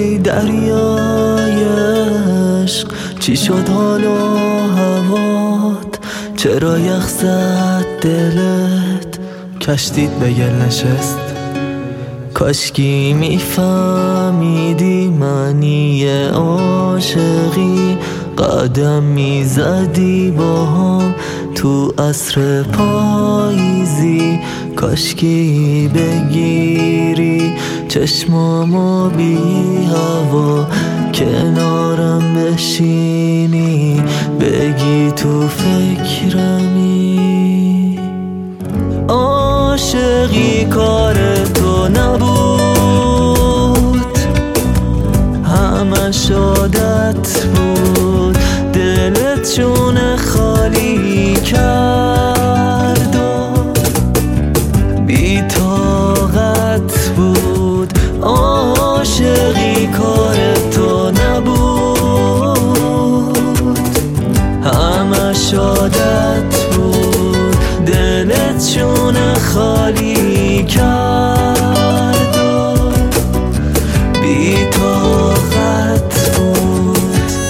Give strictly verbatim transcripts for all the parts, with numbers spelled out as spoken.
ای دریای عشق، چی شد حال و هوات؟ چرا یخ زد دلت؟ کشتیت به گل نشست. کاشکی میفهمیدی معنی عاشقی، قدم میزدی با هم تو عصر پاییزی. کاشکی بگیری چشمامو بی هوا، کنارم بشینی بگی تو فکرمی. عاشقی کار تو نبود، همش عادت بود. دلت چون خالی کرد و بی طاقت بود. عاشقی کار تو نبود، همش عادت بود. دلت چون خالی کرد و بی طاقت بود.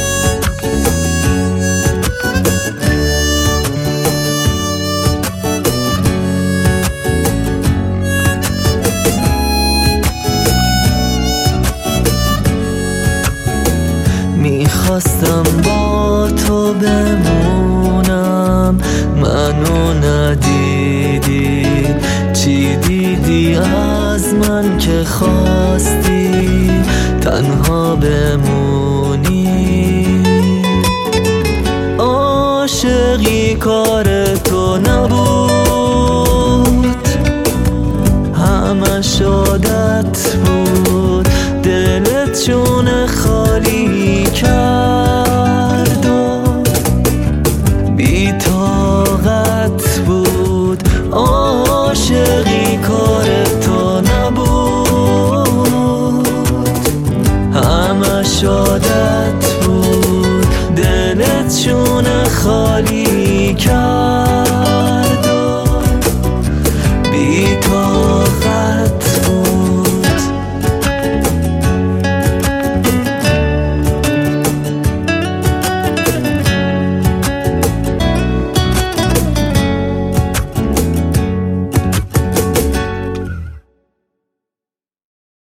میخواستم با تو بمونم، منو ندیدی. چی دیدی از من که خواستی تنها بمونی؟ عاشقی کار تو نبود، همش عادت بود. دلت چون خالی کرد و بی طاقت بود. عاشقی کار تو نبود، همش عادت بود. دلت چون خالی کرد